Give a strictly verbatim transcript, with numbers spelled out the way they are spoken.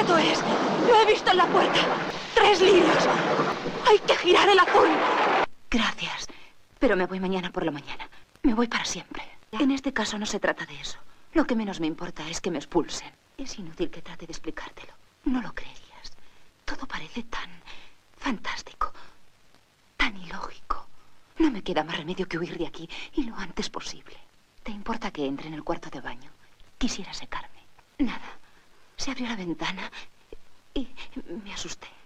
secreto es? Lo he visto en la puerta. Tres lirios. Hay que girar el azul. Gracias, pero me voy mañana por la mañana. Me voy para siempre. En este caso no se trata de eso. Lo que menos me importa es que me expulsen. Es inútil que trate de explicártelo. No lo creerías. Todo parece tan fantástico, tan ilógico. No me queda más remedio que huir de aquí, y lo antes posible. ¿Te importa que entre en el cuarto de baño? Quisiera secarme. Nada. Se abrió la ventana y me asusté.